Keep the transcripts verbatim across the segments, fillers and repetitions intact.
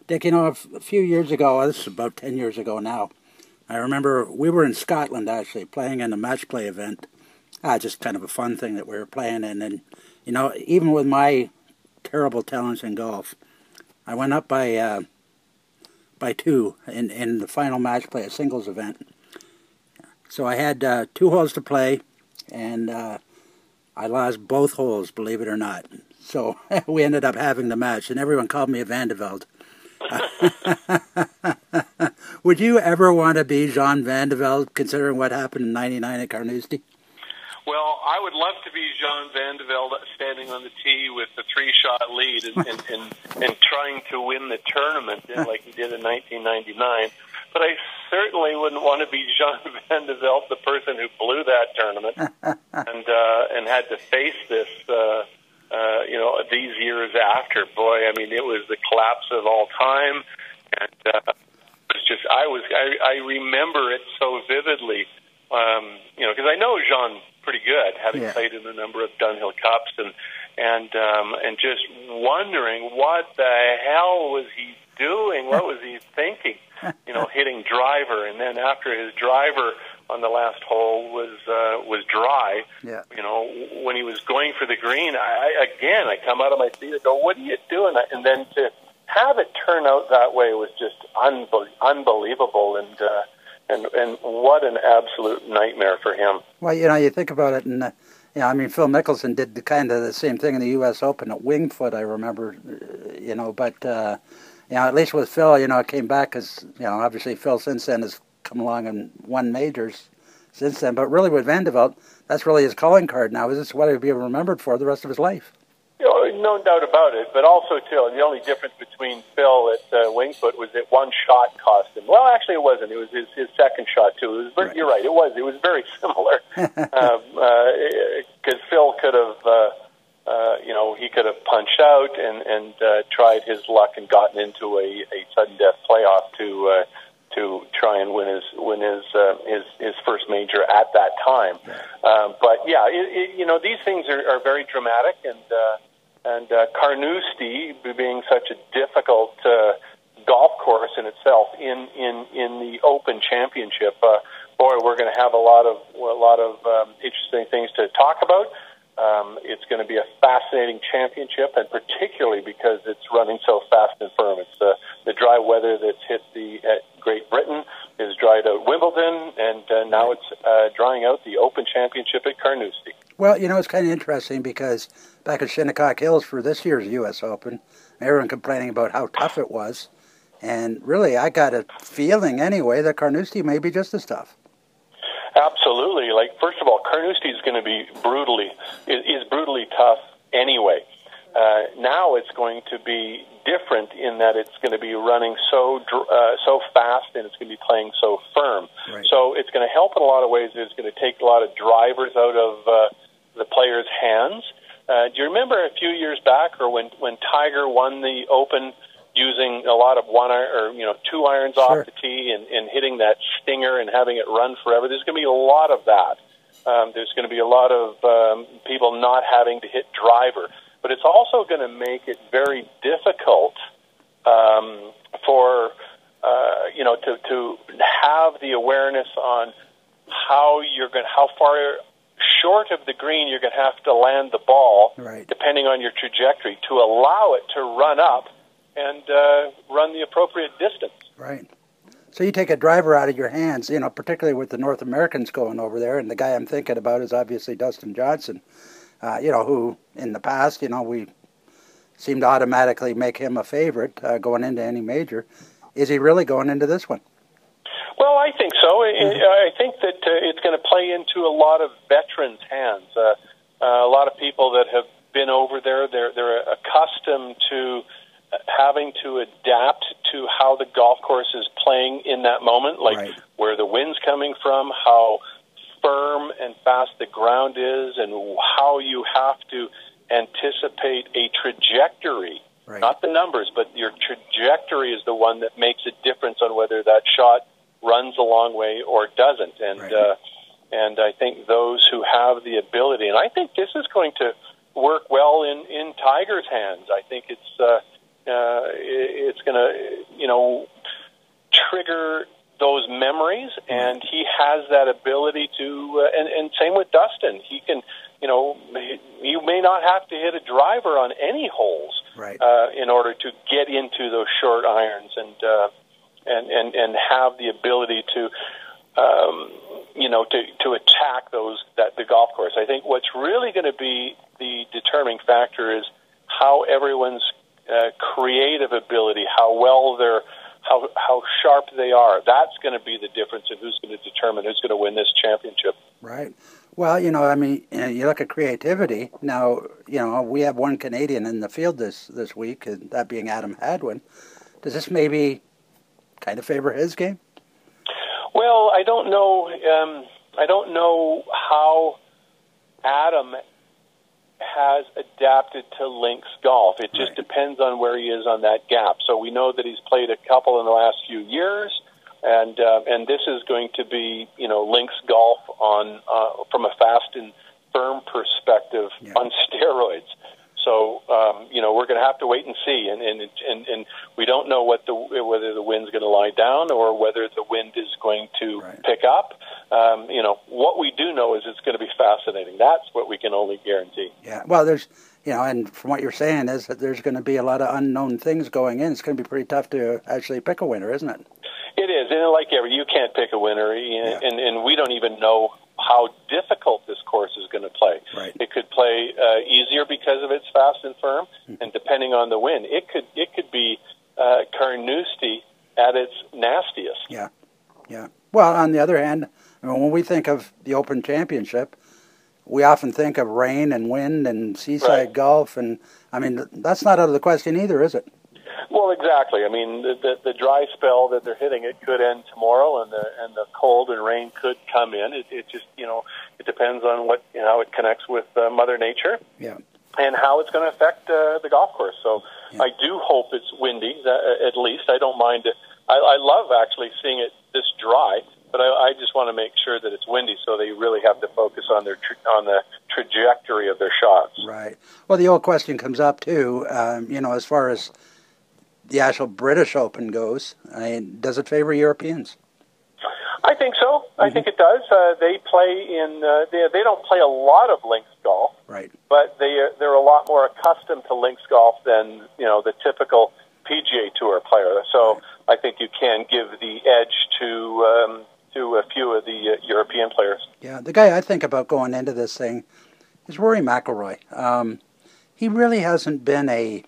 Dick, you know, a, f- a few years ago, this is about ten years ago now, I remember we were in Scotland, actually, playing in a match play event. Ah, just kind of a fun thing that we were playing in. And, you know, even with my terrible talents in golf, I went up by uh, by two in, in the final match play, a singles event. So I had uh, two holes to play, and uh, I lost both holes, believe it or not. So we ended up having the match, and everyone called me a Van de Velde. Would you ever want to be Jean Van de Velde, considering what happened in ninety-nine at Carnoustie? Well, I would love to be Jean Van de Velde standing on the tee with the three-shot lead and, and, and, and trying to win the tournament like he did in nineteen ninety-nine. But I certainly wouldn't want to be Jean Van de Velde, the person who blew that tournament and uh, and had to face this, uh, uh, you know, these years after. Boy, I mean, it was the collapse of all time, and uh, it was just I was I, I remember it so vividly, um, you know, because I know Jean pretty good, having yeah. played in a number of Dunhill Cups, and and um, and just wondering what the hell was he doing? What was he thinking? You know, hitting driver, and then after his driver on the last hole was uh, was dry. Yeah. You know, when he was going for the green, I, I again I come out of my seat and go, "What are you doing?" And then to have it turn out that way was just unbe- unbelievable, and uh, and and what an absolute nightmare for him. Well, you know, you think about it, and uh, you know, I mean, Phil Mickelson did the kind of the same thing in the U S Open at Winged Foot, I remember. Uh, you know, but. Uh, You know, at least with Phil, you know, it came back because, you know, obviously Phil since then has come along and won majors since then. But really with Van de Velde, that's really his calling card now. Is this what he'll be remembered for the rest of his life? You know, no doubt about it. But also, too, the only difference between Phil at uh, Winged Foot was that one shot cost him. Well, actually, it wasn't. It was his, his second shot, too. It was very, right. You're right. It was. It was very similar. Because um, uh, Phil could have... Uh, Uh, you know, he could have punched out and, and uh, tried his luck and gotten into a, a sudden death playoff to uh, to try and win his win his uh, his, his first major at that time. Um, but yeah, it, it, you know, these things are, are very dramatic, and uh, and uh, Carnoustie being such a difficult uh, golf course in itself in in in the Open Championship. Uh, boy, we're going to have a lot of a lot of um, interesting things to talk about. Um, it's going to be a fascinating championship, and particularly because it's running so fast and firm. It's uh, the dry weather that's hit the at Great Britain is dried out Wimbledon, and uh, now it's uh, drying out the Open Championship at Carnoustie. Well, you know, it's kind of interesting because back at Shinnecock Hills for this year's U S Open, everyone complaining about how tough it was, and really, I got a feeling anyway that Carnoustie may be just as tough. Absolutely. Like, first of all, Carnoustie is going to be brutally, is brutally tough anyway. Uh, now it's going to be different in that it's going to be running so uh, so fast, and it's going to be playing so firm. Right. So it's going to help in a lot of ways. It's going to take a lot of drivers out of uh, the players' hands. Uh, do you remember a few years back, or when, when Tiger won the Open, using a lot of one iron, or you know, two irons sure. off the tee and, and hitting that stinger and having it run forever? There's going to be a lot of that. Um, there's going to be a lot of um, people not having to hit driver, but it's also going to make it very difficult um, for uh, you know to to have the awareness on how you're going, how far short of the green you're going to have to land the ball, right. depending on your trajectory, to allow it to run up and uh, run the appropriate distance. Right. So you take a driver out of your hands, you know, particularly with the North Americans going over there, and the guy I'm thinking about is obviously Dustin Johnson, uh, you know, who in the past, you know, we seemed to automatically make him a favorite uh, going into any major. Is he really going into this one? Well, I think so. Mm-hmm. I think that uh, it's going to play into a lot of veterans' hands. Uh, uh, a lot of people that have been over there, they're they're accustomed to having to adapt to how the golf course is playing in that moment, like right. where the wind's coming from, how firm and fast the ground is, and how you have to anticipate a trajectory. Right. Not the numbers, but your trajectory is the one that makes a difference on whether that shot runs a long way or doesn't. And right. uh, and I think those who have the ability, and I think this is going to work well in, in Tiger's hands. I think it's uh, uh, it, it's going to, you know, trigger those memories, and he has that ability to, uh, and, and same with Dustin. He can, you know, you may not have to hit a driver on any holes right. uh, in order to get into those short irons and, uh, and, and, and have the ability to, um, you know, to, to attack those, that the golf course. I think what's really going to be the determining factor is how everyone's uh, creative ability, how well they're, how how sharp they are. That's going to be the difference in who's going to determine who's going to win this championship. Right. Well, you know, I mean, you look at creativity. Now, you know, we have one Canadian in the field this, this week, that being Adam Hadwin. Does this maybe kind of favor his game? Well, I don't know. Um, I don't know how Adam has adapted to links golf. It just right. depends on where he is on that gap. So we know that he's played a couple in the last few years, and uh, and this is going to be, you know, links golf on uh, from a fast and firm perspective yeah. on steroids. So um, you know, we're going to have to wait and see, and and and, and we don't know what the whether the wind's going to lie down or whether the wind is going to right. pick up. Um, you know, what we do know is it's going to be fascinating. That's what we can only guarantee. Yeah. Well, there's, you know, and from what you're saying is that there's going to be a lot of unknown things going in. It's going to be pretty tough to actually pick a winner, isn't it? It is, and like every, you can't pick a winner, and, yeah. and and we don't even know how difficult this course is going to play. Right. It could play uh, easier because of its fast and firm, mm-hmm. and depending on the wind, it could it could be uh, Carnoustie at its nastiest. Yeah, yeah. Well, on the other hand, I mean, when we think of the Open Championship, we often think of rain and wind and seaside right. golf, and I mean that's not out of the question either, is it? Well, exactly. I mean, the, the the dry spell that they're hitting, it could end tomorrow, and the and the cold and rain could come in. It, it just, you know, it depends on what, you know, how it connects with uh, Mother Nature, yeah, and how it's going to affect uh, the golf course. So yeah. I do hope it's windy. Uh, at least I don't mind it. I, I love actually seeing it this dry, but I, I just want to make sure that it's windy, so they really have to focus on their tra- on the trajectory of their shots. Right. Well, the old question comes up too. Um, you know, as far as the actual British Open goes, I mean, does it favor Europeans? I think so. Mm-hmm. I think it does. Uh, they play in. Uh, they they don't play a lot of links golf, right? But they are, they're a lot more accustomed to links golf than, you know, the typical P G A Tour player. So right. I think you can give the edge to um, to a few of the uh, European players. Yeah, the guy I think about going into this thing is Rory McIlroy. Um, he really hasn't been a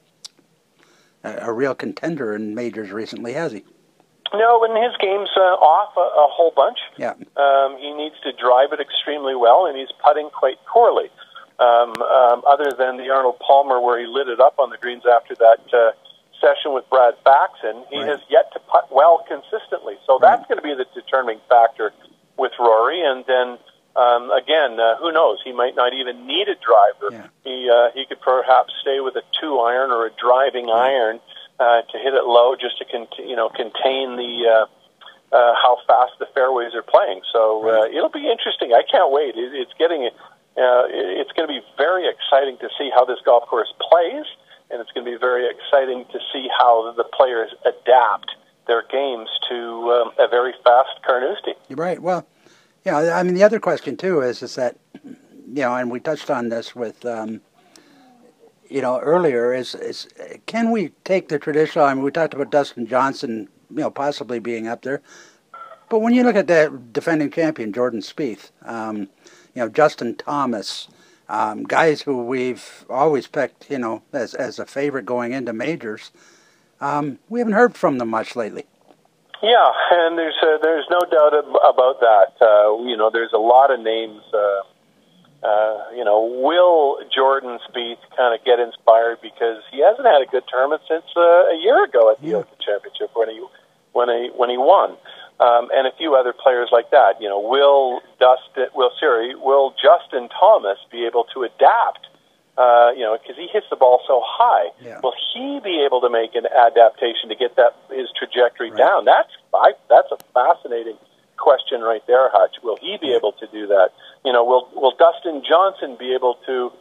a real contender in majors recently, has he? No, and his game's uh, off a, a whole bunch. Yeah. Um, he needs to drive it extremely well, and he's putting quite poorly. Um, um, other than the Arnold Palmer, where he lit it up on the greens after that uh, session with Brad Faxon, he right. has yet to putt well consistently. So right. that's going to be the determining factor with Rory. And then, um, again, uh, who knows? He might not even need a driver. Yeah. He uh, he could perhaps stay with a two iron or a driving yeah. iron uh, to hit it low, just to con- you know contain the uh, uh, how fast the fairways are playing. So uh, right. it'll be interesting. I can't wait. It, it's getting uh, it's going to be very exciting to see how this golf course plays, and it's going to be very exciting to see how the players adapt their games to um, a very fast Carnoustie. You're right. Well. Yeah, I mean, the other question, too, is is that, you know, and we touched on this with, um, you know, earlier, is, is can we take the traditional, I mean, we talked about Dustin Johnson, you know, possibly being up there, but when you look at the defending champion, Jordan Spieth, um, you know, Justin Thomas, um, guys who we've always picked, you know, as, as a favorite going into majors, um, we haven't heard from them much lately. Yeah, and there's uh, there's no doubt about that. Uh, you know, there's a lot of names. Uh, uh, you know, will Jordan Spieth kind of get inspired because he hasn't had a good tournament since uh, a year ago at the yeah. Open Championship when he when he when he won, um, and a few other players like that. You know, will Dustin, will Siri, will Justin Thomas be able to adapt? Uh, you know, because he hits the ball so high. Yeah. Will he be able to make an adaptation to get that his trajectory right. down? That's I, that's a fascinating question right there, Hutch. Will he be able to do that? You know, will will Dustin Johnson be able to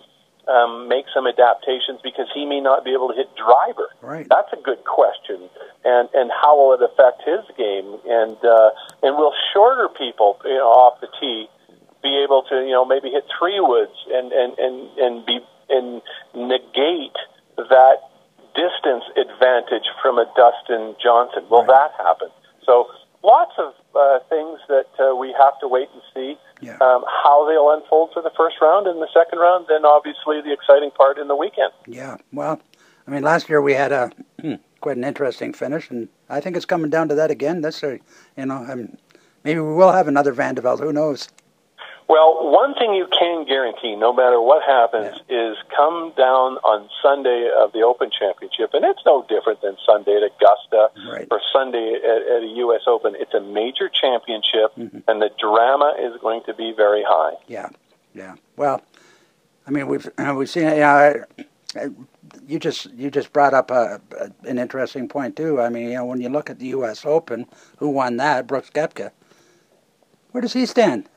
um, make some adaptations because he may not be able to hit driver? Right. That's a good question. And and how will it affect his game? And uh, and will shorter people, you know, off the tee be able to, you know, maybe hit three woods and and and and be and negate that distance advantage from a Dustin Johnson? Will Right. that happen? So lots of uh, things that uh, we have to wait and see. Yeah. Um, how they'll unfold for the first round and the second round, then obviously the exciting part in the weekend. Yeah. Well, I mean, last year we had a quite an interesting finish, and I think it's coming down to that again. This year, you know, I mean, maybe we will have another Van de Velde. Who knows? Well, one thing you can guarantee, no matter what happens, yeah. is come down on Sunday of the Open Championship, and it's no different than Sunday at Augusta right. or Sunday at, at a U S Open. It's a major championship, mm-hmm. and the drama is going to be very high. Yeah, yeah. Well, I mean, we've uh, we've seen. Uh, you just you just brought up a, a, an interesting point too. I mean, you know, when you look at the U S Open, who won that? Brooks Koepka. Where does he stand?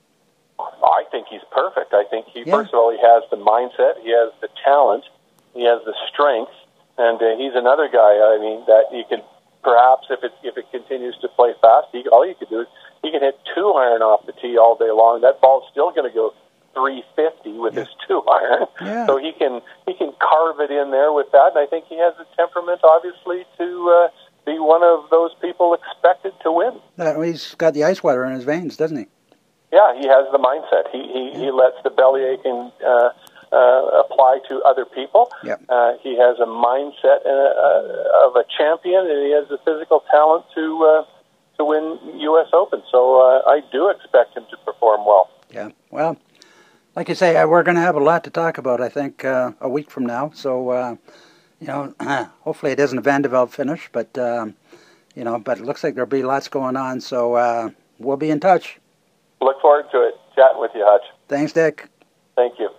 I think he's perfect. I think he, yeah. first of all, he has the mindset, he has the talent, he has the strength, and uh, he's another guy. I mean, that you can perhaps, if it if it continues to play fast, he, all you could do is he can hit two iron off the tee all day long. That ball's still going to go three fifty with yeah. his two iron, yeah. so he can he can carve it in there with that. And I think he has the temperament, obviously, to uh, be one of those people expected to win. Uh, he's got the ice water in his veins, doesn't he? Yeah, he has the mindset. He he, yeah. he lets the bellyache and, uh, uh, apply to other people. Yep. Uh, he has a mindset uh, of a champion, and he has the physical talent to uh, to win U S Open. So uh, I do expect him to perform well. Yeah. Well, like you say, we're going to have a lot to talk about, I think, uh, a week from now. So, uh, you know, hopefully it isn't a Van de Velde finish, but, um, you know, but it looks like there'll be lots going on. So uh, we'll be in touch. Look forward to it. Chatting with you, Hutch. Thanks, Dick. Thank you.